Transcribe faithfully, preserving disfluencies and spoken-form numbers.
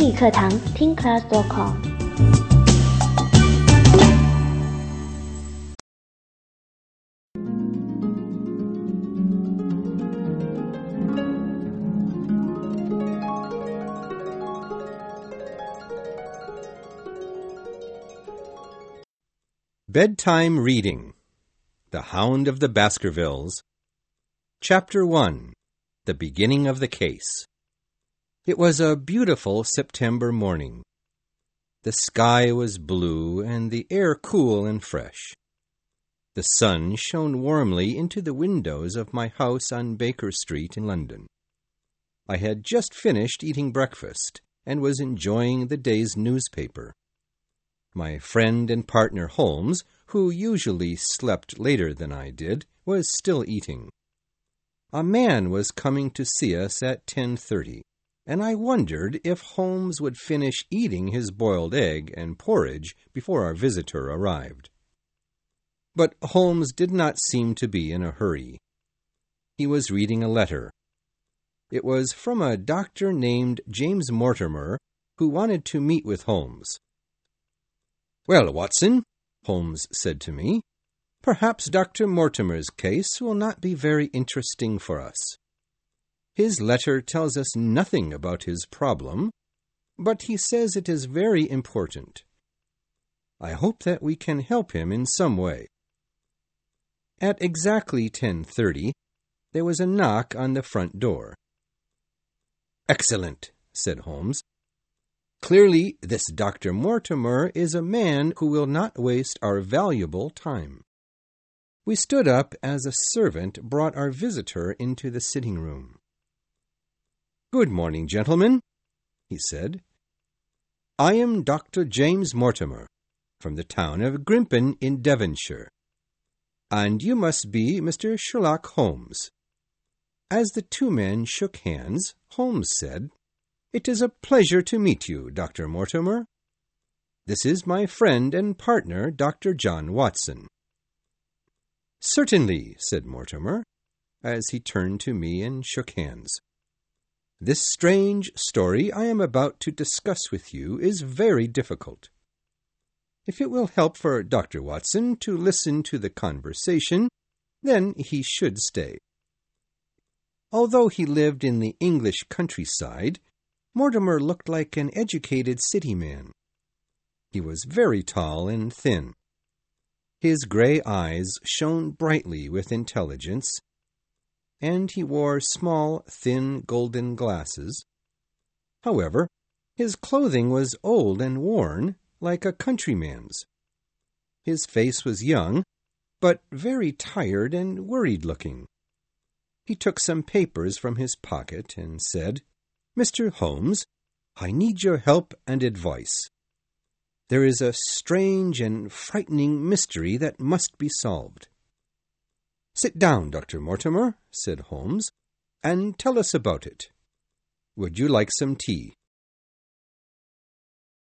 英语课堂听 class dot com。 Bedtime Reading, The Hound of the Baskervilles, Chapter one, The Beginning of the Case. It was a beautiful September morning. The sky was blue and the air cool and fresh. The sun shone warmly into the windows of my house on Baker Street in London. I had just finished eating breakfast and was enjoying the day's newspaper. My friend and partner Holmes, who usually slept later than I did, was still eating. A man was coming to see us at ten thirty, and I wondered if Holmes would finish eating his boiled egg and porridge before our visitor arrived. But Holmes did not seem to be in a hurry. He was reading a letter. It was from a doctor named James Mortimer, who wanted to meet with Holmes. "Well, Watson," Holmes said to me, "perhaps Doctor Mortimer's case will not be very interesting for us. His letter tells us nothing about his problem, but he says it is very important. I hope that we can help him in some way." At exactly ten thirty, there was a knock on the front door. "Excellent," said Holmes. "Clearly, this Doctor Mortimer is a man who will not waste our valuable time." We stood up as a servant brought our visitor into the sitting room. "Good morning, gentlemen," he said. "I am Doctor James Mortimer, from the town of Grimpen in Devonshire, and you must be Mister Sherlock Holmes." As the two men shook hands, Holmes said, "It is a pleasure to meet you, Doctor Mortimer. This is my friend and partner, Doctor John Watson." "Certainly," said Mortimer, as he turned to me and shook hands. "This strange story I am about to discuss with you is very difficult. If it will help for Doctor Watson to listen to the conversation, then he should stay." Although he lived in the English countryside, Mortimer looked like an educated city man. He was very tall and thin. His gray eyes shone brightly with intelligence, and he wore small, thin golden glasses. However, his clothing was old and worn, like a countryman's. His face was young, but very tired and worried-looking. He took some papers from his pocket and said, "Mister Holmes, I need your help and advice. There is a strange and frightening mystery that must be solved." "Sit down, Doctor Mortimer," said Holmes, "and tell us about it. Would you like some tea?"